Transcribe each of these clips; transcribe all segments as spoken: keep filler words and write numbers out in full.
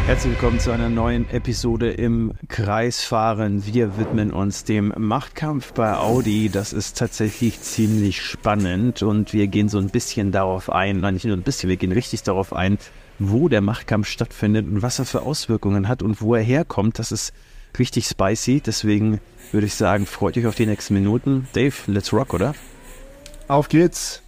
Herzlich willkommen zu einer neuen Episode im Kreisfahren. Wir widmen uns dem Machtkampf bei Audi. Das ist tatsächlich ziemlich spannend und wir gehen so ein bisschen darauf ein, nein, nicht nur ein bisschen, wir gehen richtig darauf ein, wo der Machtkampf stattfindet und was er für Auswirkungen hat und wo er herkommt. Das ist richtig spicy, deswegen würde ich sagen, freut euch auf die nächsten Minuten. Dave, let's rock, oder? Auf geht's!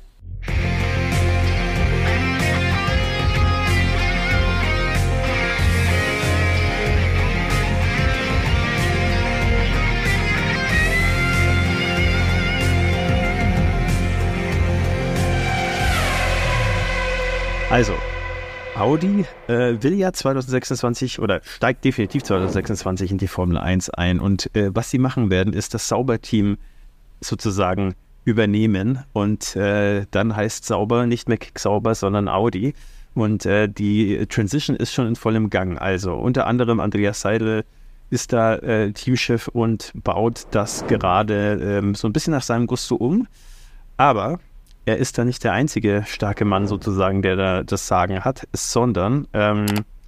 Also, Audi äh, will ja zwanzig sechsundzwanzig oder steigt definitiv zwanzig sechsundzwanzig in die Formel eins ein und äh, was sie machen werden, ist das Sauber-Team sozusagen übernehmen und äh, dann heißt Sauber nicht mehr Kick Sauber, sondern Audi und äh, die Transition ist schon in vollem Gang. Also unter anderem Andreas Seidl ist da äh, Teamchef und baut das gerade ähm, so ein bisschen nach seinem Gusto um, aber er ist da nicht der einzige starke Mann sozusagen, der da das Sagen hat, sondern ähm,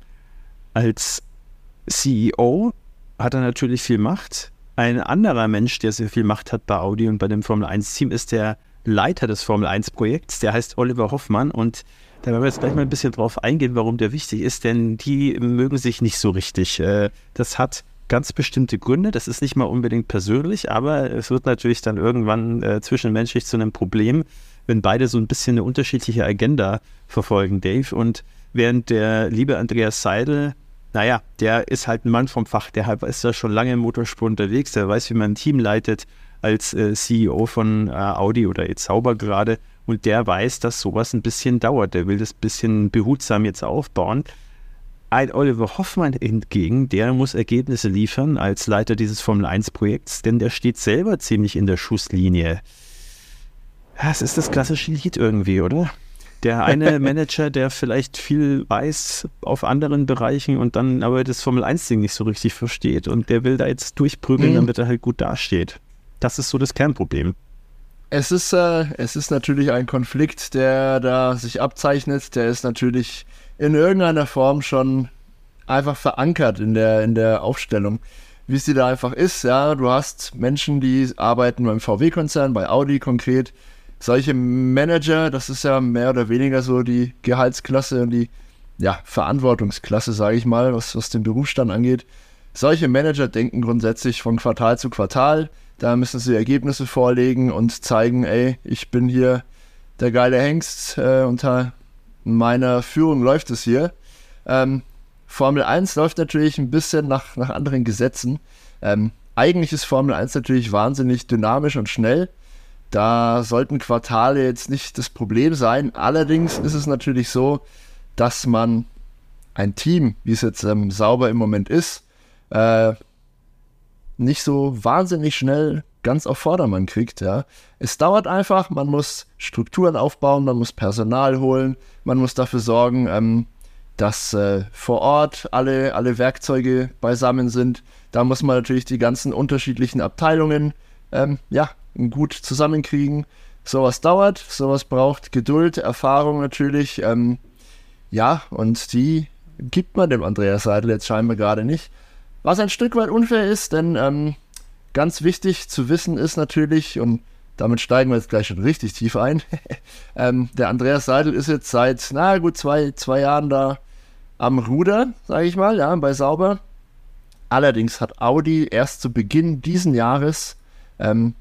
als C E O hat er natürlich viel Macht. Ein anderer Mensch, der sehr viel Macht hat bei Audi und bei dem Formel eins Team, ist der Leiter des Formel eins Projekts, der heißt Oliver Hoffmann und da werden wir jetzt gleich mal ein bisschen drauf eingehen, warum der wichtig ist, denn die mögen sich nicht so richtig. Das hat ganz bestimmte Gründe, das ist nicht mal unbedingt persönlich, aber es wird natürlich dann irgendwann äh, zwischenmenschlich zu einem Problem, wenn beide so ein bisschen eine unterschiedliche Agenda verfolgen, Dave. Und während der liebe Andreas Seidl, naja, der ist halt ein Mann vom Fach, der ist ja schon lange im Motorsport unterwegs, der weiß, wie man ein Team leitet als äh, C E O von äh, Audi oder jetzt Sauber gerade und der weiß, dass sowas ein bisschen dauert. Der will das ein bisschen behutsam jetzt aufbauen. Ein Oliver Hoffmann hingegen, der muss Ergebnisse liefern als Leiter dieses Formel eins Projekts, denn der steht selber ziemlich in der Schusslinie. Das ist das klassische Lied irgendwie, oder? Der eine Manager, der vielleicht viel weiß auf anderen Bereichen und dann aber das Formel eins Ding nicht so richtig versteht und der will da jetzt durchprügeln, mhm. damit er halt gut dasteht. Das ist so das Kernproblem. Es ist, äh, es ist natürlich ein Konflikt, der da sich abzeichnet. Der ist natürlich in irgendeiner Form schon einfach verankert in der, in der Aufstellung. Wie es die da einfach ist, ja, du hast Menschen, die arbeiten beim V W-Konzern, bei Audi konkret. Solche Manager, das ist ja mehr oder weniger so die Gehaltsklasse und die ja, Verantwortungsklasse, sage ich mal, was, was den Berufsstand angeht. Solche Manager denken grundsätzlich von Quartal zu Quartal. Da müssen sie Ergebnisse vorlegen und zeigen, ey, ich bin hier der geile Hengst, äh, unter meiner Führung läuft es hier. Ähm, Formel eins läuft natürlich ein bisschen nach, nach anderen Gesetzen. Ähm, eigentlich ist Formel eins natürlich wahnsinnig dynamisch und schnell. Da sollten Quartale jetzt nicht das Problem sein. Allerdings ist es natürlich so, dass man ein Team, wie es jetzt ähm, Sauber im Moment ist, äh, nicht so wahnsinnig schnell ganz auf Vordermann kriegt. Ja. Es dauert einfach, man muss Strukturen aufbauen, man muss Personal holen, man muss dafür sorgen, ähm, dass äh, vor Ort alle, alle Werkzeuge beisammen sind. Da muss man natürlich die ganzen unterschiedlichen Abteilungen ähm, ja, gut zusammenkriegen. Sowas dauert, sowas braucht Geduld, Erfahrung natürlich. Ähm, ja, und die gibt man dem Andreas Seidl jetzt scheinbar gerade nicht. Was ein Stück weit unfair ist, denn ähm, ganz wichtig zu wissen ist natürlich, und damit steigen wir jetzt gleich schon richtig tief ein, ähm, der Andreas Seidl ist jetzt seit, na gut, zwei, zwei Jahren da am Ruder, sage ich mal, ja, bei Sauber. Allerdings hat Audi erst zu Beginn diesen Jahres ähm,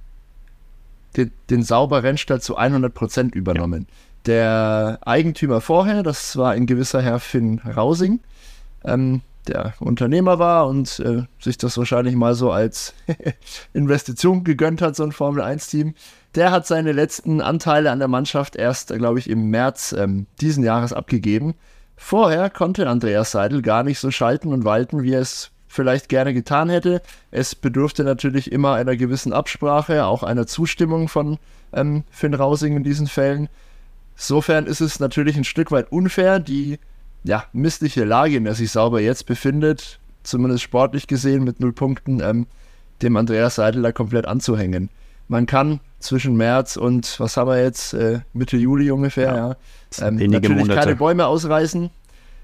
den, den Sauber-Rennstall zu hundert Prozent übernommen. Ja. Der Eigentümer vorher, das war ein gewisser Herr Finn Rausing, ähm, der Unternehmer war und äh, sich das wahrscheinlich mal so als Investition gegönnt hat, so ein Formel eins Team. Der hat seine letzten Anteile an der Mannschaft erst, glaube ich, im März ähm, diesen Jahres abgegeben. Vorher konnte Andreas Seidl gar nicht so schalten und walten, wie er es vielleicht gerne getan hätte. Es bedurfte natürlich immer einer gewissen Absprache, auch einer Zustimmung von ähm, Finn Rausing in diesen Fällen. Insofern ist es natürlich ein Stück weit unfair, die ja, missliche Lage, in der sich Sauber jetzt befindet, zumindest sportlich gesehen mit null Punkten, ähm, dem Andreas Seidl da komplett anzuhängen. Man kann zwischen März und, was haben wir jetzt, äh, Mitte Juli ungefähr, ja, ja ähm, natürlich Monate. Keine Bäume ausreißen.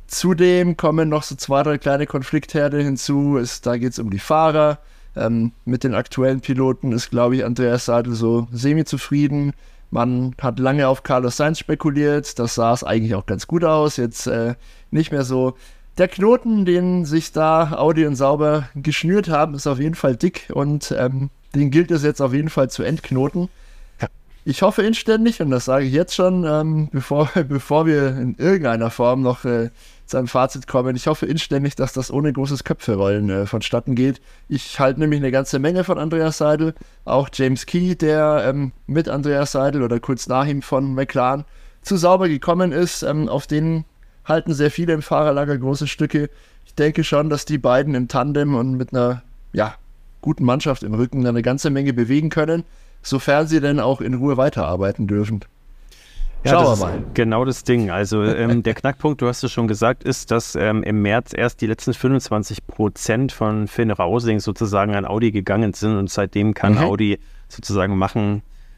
Zudem kommen noch so zwei, drei kleine Konfliktherde hinzu. Es, da geht es um die Fahrer. Ähm, mit den aktuellen Piloten ist, glaube ich, Andreas Seidel so semi-zufrieden. Man hat lange auf Carlos Sainz spekuliert. Das sah es eigentlich auch ganz gut aus. Jetzt äh, nicht mehr so. Der Knoten, den sich da Audi und Sauber geschnürt haben, ist auf jeden Fall dick und ähm, den gilt es jetzt auf jeden Fall zu entknoten. Ich hoffe inständig, und das sage ich jetzt schon, ähm, bevor, bevor wir in irgendeiner Form noch äh, zu einem Fazit kommen, ich hoffe inständig, dass das ohne großes Köpferollen äh, vonstatten geht. Ich halte nämlich eine ganze Menge von Andreas Seidel, auch James Key, der ähm, mit Andreas Seidel oder kurz nach ihm von McLaren zu Sauber gekommen ist, ähm, auf den halten sehr viele im Fahrerlager große Stücke. Ich denke schon, dass die beiden im Tandem und mit einer ja, guten Mannschaft im Rücken eine ganze Menge bewegen können, sofern sie denn auch in Ruhe weiterarbeiten dürfen. Ja, Schauen wir mal. Genau das Ding. Also ähm, der Knackpunkt, du hast es schon gesagt, ist, dass ähm, im März erst die letzten fünfundzwanzig Prozent von Finn Rausing sozusagen an Audi gegangen sind und seitdem kann mhm. Audi sozusagen machen,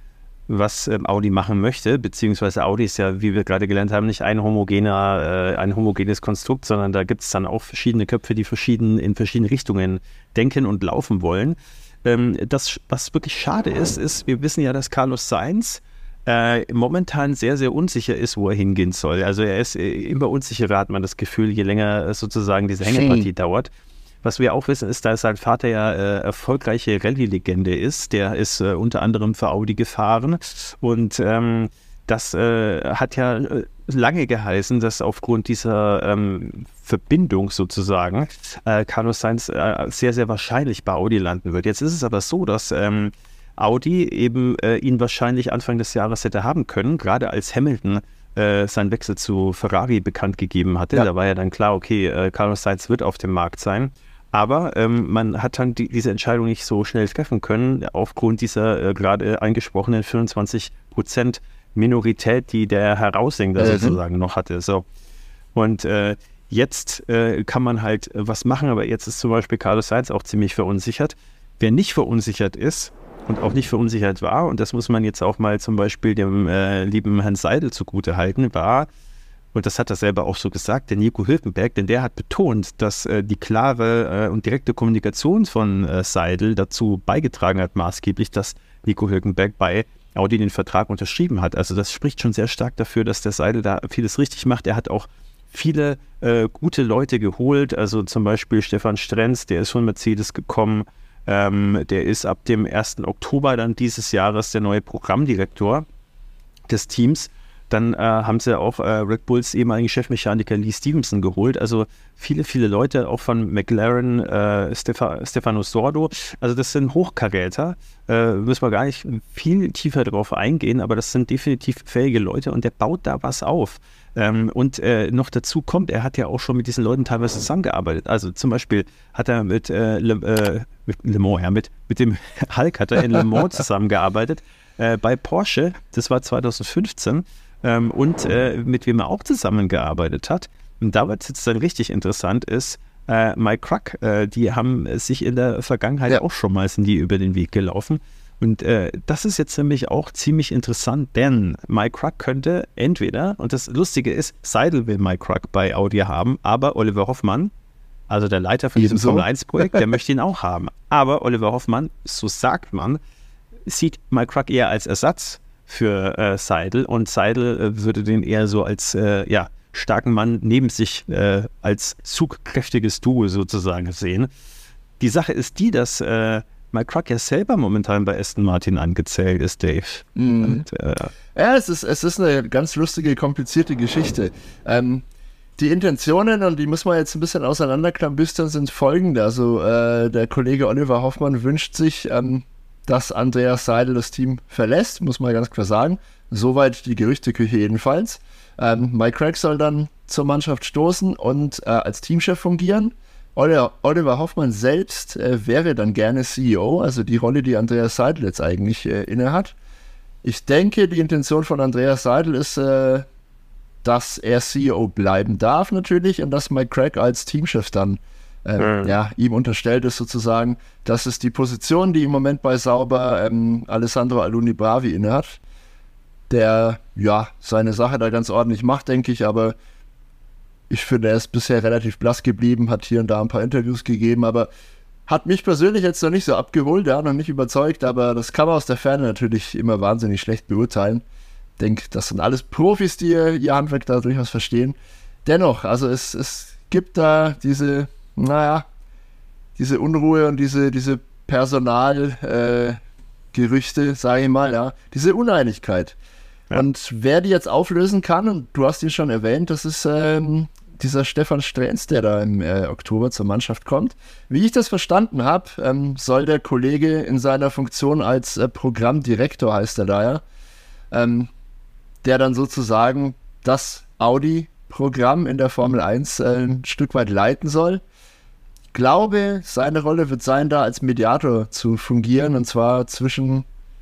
was ähm, Audi machen möchte, beziehungsweise Audi ist ja, wie wir gerade gelernt haben, nicht ein homogener, äh, ein homogenes Konstrukt, sondern da gibt es dann auch verschiedene Köpfe, die verschieden, in verschiedene Richtungen denken und laufen wollen. Ähm, das, was wirklich schade ist, ist, wir wissen ja, dass Carlos Sainz äh, momentan sehr, sehr unsicher ist, wo er hingehen soll. Also er ist äh, immer unsicherer, hat man das Gefühl, je länger äh, sozusagen diese Hängepartie dauert. Was wir auch wissen, ist, dass sein Vater ja äh, erfolgreiche Rallye-Legende ist. Der ist äh, unter anderem für Audi gefahren und ähm, das äh, hat ja lange geheißen, dass aufgrund dieser ähm, Verbindung sozusagen äh, Carlos Sainz äh, sehr, sehr wahrscheinlich bei Audi landen wird. Jetzt ist es aber so, dass ähm, Audi eben äh, ihn wahrscheinlich Anfang des Jahres hätte haben können, gerade als Hamilton äh, seinen Wechsel zu Ferrari bekannt gegeben hatte. Ja. Da war ja dann klar, okay, äh, Carlos Sainz wird auf dem Markt sein. Aber ähm, man hat dann die, diese Entscheidung nicht so schnell treffen können, aufgrund dieser äh, gerade angesprochenen fünfundzwanzig Prozent Minorität, die der Herr Rausing da mhm. sozusagen noch hatte. So. Und äh, jetzt äh, kann man halt was machen, aber jetzt ist zum Beispiel Carlos Sainz auch ziemlich verunsichert. Wer nicht verunsichert ist und auch nicht verunsichert war, und das muss man jetzt auch mal zum Beispiel dem äh, lieben Herrn Seidel zugute halten, war, und das hat er selber auch so gesagt, der Nico Hülkenberg, denn der hat betont, dass äh, die klare äh, und direkte Kommunikation von äh, Seidel dazu beigetragen hat, maßgeblich, dass Nico Hülkenberg bei Audi den Vertrag unterschrieben hat. Also das spricht schon sehr stark dafür, dass der Seidel da vieles richtig macht. Er hat auch viele äh, gute Leute geholt, also zum Beispiel Stefan Strenz, der ist von Mercedes gekommen, ähm, der ist ab dem ersten Oktober dann dieses Jahres der neue Programmdirektor des Teams. Dann äh, haben sie auch äh, Red Bulls ehemaligen Chefmechaniker Lee Stevenson geholt. Also viele, viele Leute, auch von McLaren, äh, Stefa, Stefano Sordo. Also das sind Hochkaräter. Äh, müssen wir gar nicht viel tiefer drauf eingehen, aber das sind definitiv fähige Leute und der baut da was auf. Ähm, und äh, noch dazu kommt, er hat ja auch schon mit diesen Leuten teilweise zusammengearbeitet. Also zum Beispiel hat er mit, äh, Le, äh, mit Le Mans, ja, mit, mit dem Hulk hat er in Le Mans zusammengearbeitet. Äh, bei Porsche, das war zweitausendfünfzehn. Ähm, und äh, mit wem er auch zusammengearbeitet hat. Und da wird es jetzt dann richtig interessant ist, äh, Mike Crack, äh, die haben sich in der Vergangenheit ja. auch schon mal sind die über den Weg gelaufen. Und äh, das ist jetzt nämlich auch ziemlich interessant, denn Mike Crack könnte entweder, und das Lustige ist, Seidel will Mike Crack bei Audi haben, aber Oliver Hoffmann, also der Leiter von diesem so. Formel eins Projekt, der möchte ihn auch haben. Aber Oliver Hoffmann, so sagt man, sieht Mike Crack eher als Ersatz für äh, Seidel und Seidel äh, würde den eher so als äh, ja, starken Mann neben sich äh, als zugkräftiges Duo sozusagen sehen. Die Sache ist die, dass äh, Mike Crack ja selber momentan bei Aston Martin angezählt ist, Dave. Mhm. Und, äh, ja, es ist, es ist eine ganz lustige, komplizierte Geschichte. Ähm, die Intentionen, und die muss man jetzt ein bisschen auseinanderklambüstern, sind folgende. Also äh, der Kollege Oliver Hoffmann wünscht sich, ähm, dass Andreas Seidel das Team verlässt, muss man ganz klar sagen. Soweit die Gerüchteküche jedenfalls. Ähm, Mike Crack soll dann zur Mannschaft stoßen und äh, als Teamchef fungieren. Oliver, Oliver Hoffmann selbst äh, wäre dann gerne C E O, also die Rolle, die Andreas Seidel jetzt eigentlich äh, innehat. Ich denke, die Intention von Andreas Seidel ist, äh, dass er C E O bleiben darf natürlich und dass Mike Crack als Teamchef dann Ähm, mhm. ja, ihm unterstellt ist sozusagen. Das ist die Position, die im Moment bei Sauber ähm, Alessandro Alunni Bravi innehat, der ja seine Sache da ganz ordentlich macht, denke ich, aber ich finde, er ist bisher relativ blass geblieben, hat hier und da ein paar Interviews gegeben, aber hat mich persönlich jetzt noch nicht so abgeholt, ja, noch nicht überzeugt, aber das kann man aus der Ferne natürlich immer wahnsinnig schlecht beurteilen. Ich denke, das sind alles Profis, die ihr, ihr Handwerk da durchaus verstehen. Dennoch, also es, es gibt da diese, naja, diese Unruhe und diese, diese Personalgerüchte, äh, sage ich mal, ja, diese Uneinigkeit. Ja. Und wer die jetzt auflösen kann, und du hast ihn schon erwähnt, das ist ähm, dieser Stefan Strenz, der da im äh, Oktober zur Mannschaft kommt. Wie ich das verstanden habe, ähm, soll der Kollege in seiner Funktion als äh, Programmdirektor, heißt er da ja, ähm, der dann sozusagen das Audi-Programm in der Formel eins äh, ein Stück weit leiten soll. Ich glaube, seine Rolle wird sein, da als Mediator zu fungieren, und zwar zwischen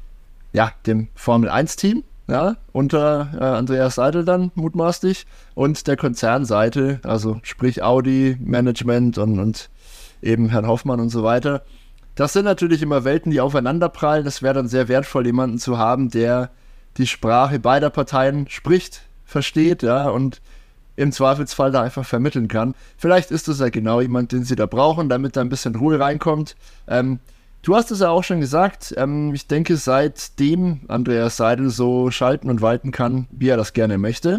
ja, dem Formel eins Team, ja, unter äh, Andreas Seidel dann mutmaßlich, und der Konzernseite, also sprich Audi, Management und, und eben Herrn Hoffmann und so weiter. Das sind natürlich immer Welten, die aufeinanderprallen. Das wäre dann sehr wertvoll, jemanden zu haben, der die Sprache beider Parteien spricht, versteht, ja, und im Zweifelsfall da einfach vermitteln kann. Vielleicht ist das ja genau jemand, den sie da brauchen, damit da ein bisschen Ruhe reinkommt. Ähm, du hast es ja auch schon gesagt, ähm, ich denke, seitdem Andreas Seidel so schalten und walten kann, wie er das gerne möchte,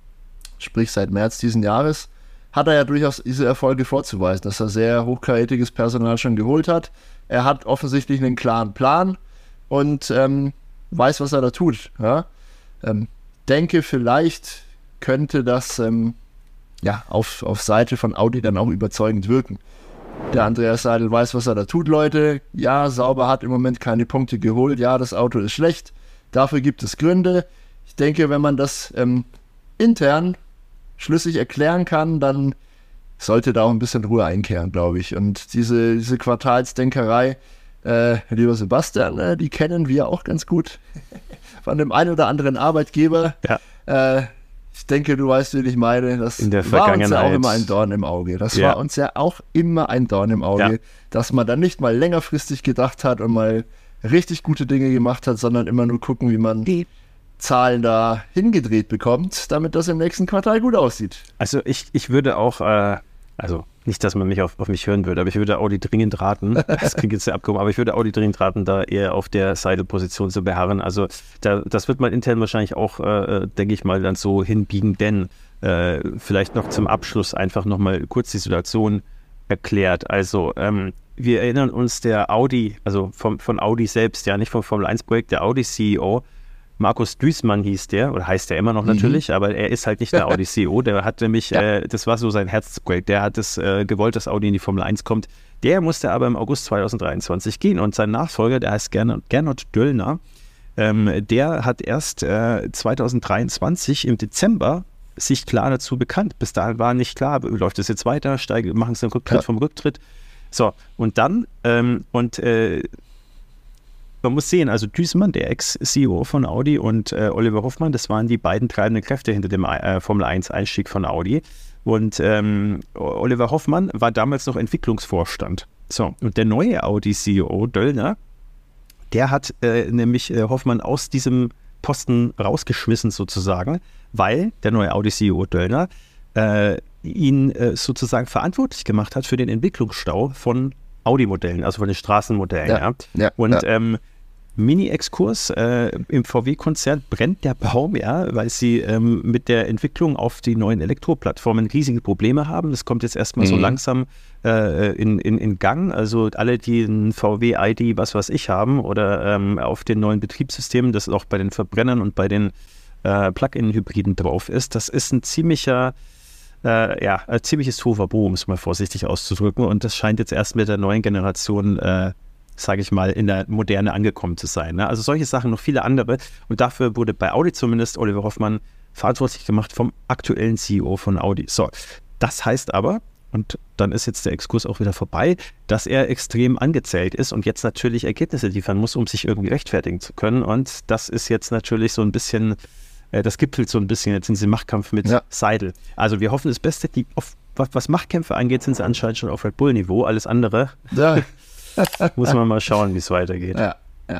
sprich seit März diesen Jahres, hat er ja durchaus diese Erfolge vorzuweisen, dass er sehr hochkarätiges Personal schon geholt hat. Er hat offensichtlich einen klaren Plan und ähm, weiß, was er da tut. Ja? Ähm, denke, vielleicht könnte das ähm, ja, auf, auf Seite von Audi dann auch überzeugend wirken. Der Andreas Seidel weiß, was er da tut, Leute. Ja, Sauber hat im Moment keine Punkte geholt. Ja, das Auto ist schlecht. Dafür gibt es Gründe. Ich denke, wenn man das ähm, intern schlüssig erklären kann, dann sollte da auch ein bisschen Ruhe einkehren, glaube ich. Und diese, diese Quartalsdenkerei, äh, lieber Sebastian, äh, die kennen wir auch ganz gut von dem einen oder anderen Arbeitgeber. Ja. Äh, ich denke, du weißt, wie ich meine. Das In der war uns ja auch Vergangenheit. immer ein Dorn im Auge. Das Ja. war uns ja auch immer ein Dorn im Auge, Ja. dass man dann nicht mal längerfristig gedacht hat und mal richtig gute Dinge gemacht hat, sondern immer nur gucken, wie man die Zahlen da hingedreht bekommt, damit das im nächsten Quartal gut aussieht. Also ich, ich würde auch, äh, also nicht, dass man mich auf, auf mich hören würde, aber ich würde Audi dringend raten, das klingt jetzt sehr abgehoben, aber ich würde Audi dringend raten, da eher auf der Seidel-Position zu beharren. Also da, das wird man intern wahrscheinlich auch, äh, denke ich mal, dann so hinbiegen, denn äh, vielleicht noch zum Abschluss einfach nochmal kurz die Situation erklärt. Also ähm, wir erinnern uns, der Audi, also vom, von Audi selbst, ja nicht vom Formel eins Projekt, der Audi-C E O, Markus Duesmann hieß der, oder heißt der immer noch Mhm. natürlich, aber er ist halt nicht der Audi-C E O, der hat nämlich, Ja. äh, das war so sein Herzprojekt, der hat es äh, gewollt, dass Audi in die Formel eins kommt. Der musste aber im August zweitausenddreiundzwanzig gehen und sein Nachfolger, der heißt Gernot, Gernot Döllner, ähm, der hat erst äh, zweitausenddreiundzwanzig im Dezember sich klar dazu bekannt. Bis dahin war nicht klar, läuft es jetzt weiter, steige, machen sie einen Rücktritt Ja. vom Rücktritt. So, und dann, ähm, und äh, man muss sehen, also Duesmann, der Ex-C E O von Audi, und äh, Oliver Hoffmann, das waren die beiden treibenden Kräfte hinter dem äh, Formel eins Einstieg von Audi. Und ähm, Oliver Hoffmann war damals noch Entwicklungsvorstand. So, und der neue Audi-C E O, Döllner, der hat äh, nämlich äh, Hoffmann aus diesem Posten rausgeschmissen sozusagen, weil der neue Audi-C E O Döllner äh, ihn äh, sozusagen verantwortlich gemacht hat für den Entwicklungsstau von Audi-Modellen, also von den Straßenmodellen. Ja, Ja, ja, und ja. ähm, Mini-Exkurs, äh, im V W-Konzern brennt der Baum, ja, weil sie ähm, mit der Entwicklung auf die neuen Elektroplattformen riesige Probleme haben. Das kommt jetzt erstmal so Mhm. langsam äh, in, in, in Gang. Also alle, die ein V W-I D, was weiß ich, haben oder ähm, auf den neuen Betriebssystemen, das auch bei den Verbrennern und bei den äh, Plug-in-Hybriden drauf ist, das ist ein ziemlicher Äh, ja, ein ziemliches Tohuwabohu, um es mal vorsichtig auszudrücken. Und das scheint jetzt erst mit der neuen Generation, äh, sage ich mal, in der Moderne angekommen zu sein. Ne? Also solche Sachen, noch viele andere. Und dafür wurde bei Audi zumindest Oliver Hoffmann verantwortlich gemacht vom aktuellen C E O von Audi. So, das heißt aber, und dann ist jetzt der Exkurs auch wieder vorbei, dass er extrem angezählt ist und jetzt natürlich Ergebnisse liefern muss, um sich irgendwie rechtfertigen zu können. Und das ist jetzt natürlich so ein bisschen... Das gipfelt so ein bisschen jetzt in diesem Machtkampf mit Ja. Seidel. Also wir hoffen das Beste. Die auf, was, was Machtkämpfe angeht, sind sie anscheinend schon auf Red Bull-Niveau. Alles andere Ja. muss man mal schauen, wie es weitergeht. Ja, ja.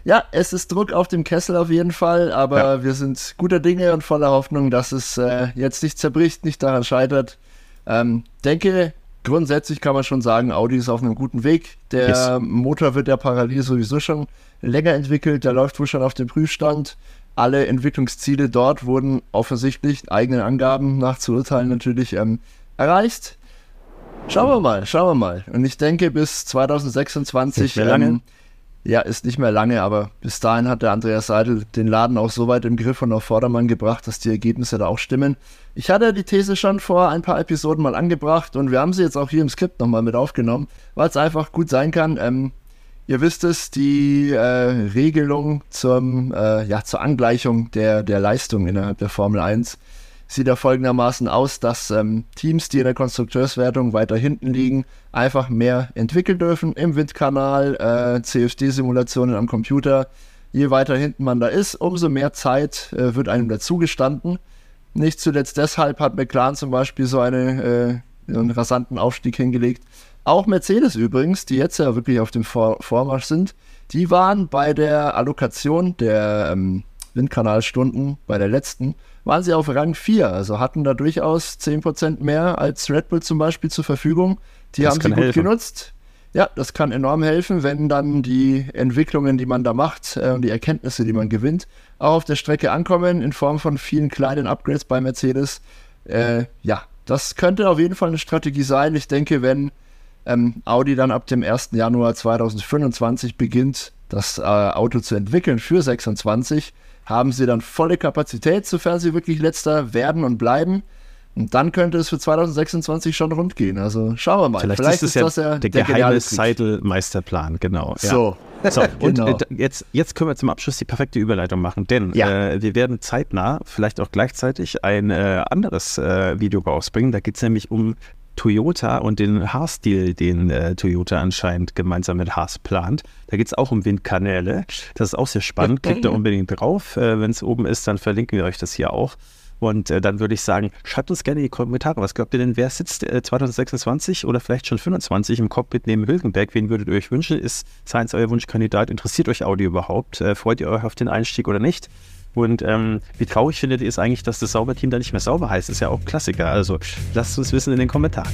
ja, es ist Druck auf dem Kessel auf jeden Fall, aber ja. wir sind guter Dinge und voller Hoffnung, dass es äh, jetzt nicht zerbricht, nicht daran scheitert. Ähm, denke, grundsätzlich kann man schon sagen, Audi ist auf einem guten Weg. Der yes. Motor wird ja parallel sowieso schon länger entwickelt, der läuft wohl schon auf dem Prüfstand. Alle Entwicklungsziele dort wurden offensichtlich, eigenen Angaben nach zu urteilen natürlich, ähm, erreicht. Schauen wir mal, schauen wir mal. Und ich denke, bis zwanzig sechsundzwanzig, nicht mehr lange. Ähm, ja, ist nicht mehr lange, aber bis dahin hat der Andreas Seidel den Laden auch so weit im Griff und auf Vordermann gebracht, dass die Ergebnisse da auch stimmen. Ich hatte die These schon vor ein paar Episoden mal angebracht und wir haben sie jetzt auch hier im Skript nochmal mit aufgenommen, weil es einfach gut sein kann. Ähm, ihr wisst es, die äh, Regelung zum, äh, ja, zur Angleichung der, der Leistung innerhalb der Formel eins sieht ja folgendermaßen aus, dass ähm, Teams, die in der Konstrukteurswertung weiter hinten liegen, einfach mehr entwickeln dürfen im Windkanal, äh, C F D-Simulationen am Computer. Je weiter hinten man da ist, umso mehr Zeit äh, wird einem dazugestanden. Nicht zuletzt deshalb hat McLaren zum Beispiel so eine, äh, einen rasanten Aufstieg hingelegt. Auch Mercedes übrigens, die jetzt ja wirklich auf dem Vor- Vormarsch sind, die waren bei der Allokation der ähm, Windkanalstunden, bei der letzten, waren sie auf Rang vier, also hatten da durchaus zehn Prozent mehr als Red Bull zum Beispiel zur Verfügung. Die das haben sie gut helfen. genutzt. Ja, das kann enorm helfen, wenn dann die Entwicklungen, die man da macht äh, und die Erkenntnisse, die man gewinnt, auch auf der Strecke ankommen in Form von vielen kleinen Upgrades bei Mercedes. Äh, ja, das könnte auf jeden Fall eine Strategie sein. Ich denke, wenn ähm, Audi dann ab dem ersten Januar zweitausendfünfundzwanzig beginnt, das äh, Auto zu entwickeln für sechsundzwanzig, haben sie dann volle Kapazität, sofern sie wirklich letzter werden und bleiben. Und dann könnte es für zwanzig sechsundzwanzig schon rund gehen. Also schauen wir mal. Vielleicht, Vielleicht ist, ist das ja der, der geheime Seidel-Meisterplan, genau. Ja. So, so und genau. äh, jetzt, jetzt können wir zum Abschluss die perfekte Überleitung machen, denn ja. äh, wir werden zeitnah, vielleicht auch gleichzeitig, ein äh, anderes äh, Video rausbringen. Da geht es nämlich um Toyota und den Haas-Deal, den äh, Toyota anscheinend gemeinsam mit Haas plant. Da geht es auch um Windkanäle. Das ist auch sehr spannend. Klickt da unbedingt drauf. Äh, Wenn es oben ist, dann verlinken wir euch das hier auch. Und äh, dann würde ich sagen, schreibt uns gerne in die Kommentare. Was glaubt ihr denn, wer sitzt äh, zwanzig sechsundzwanzig oder vielleicht schon fünfundzwanzig im Cockpit neben Hülkenberg? Wen würdet ihr euch wünschen? Ist Sainz euer Wunschkandidat? Interessiert euch Audi überhaupt? Äh, freut ihr euch auf den Einstieg oder nicht? Und ähm, wie traurig findet ihr es eigentlich, dass das Sauberteam da nicht mehr sauber heißt? Ist ja auch Klassiker. Also lasst uns wissen in den Kommentaren.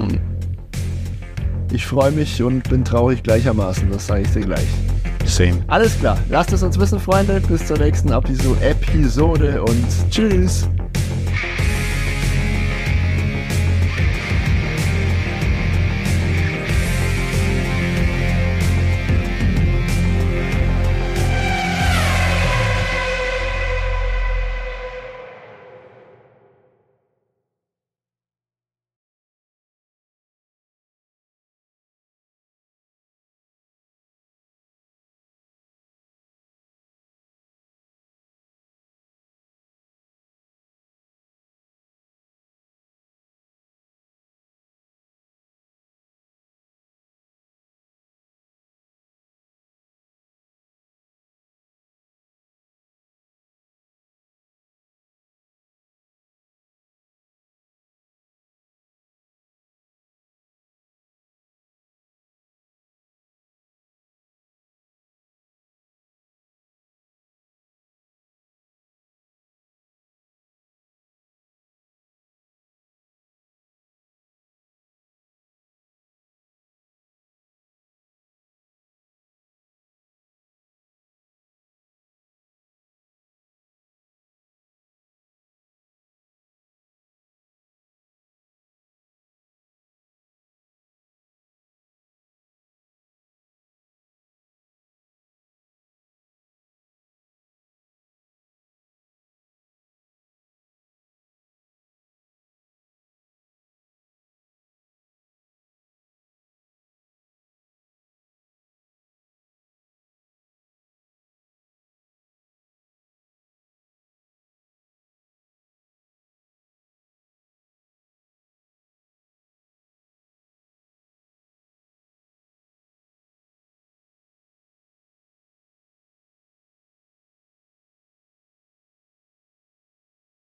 Ich freue mich und bin traurig gleichermaßen. Das sage ich dir gleich. Same. Alles klar. Lasst es uns wissen, Freunde. Bis zur nächsten Episode und tschüss.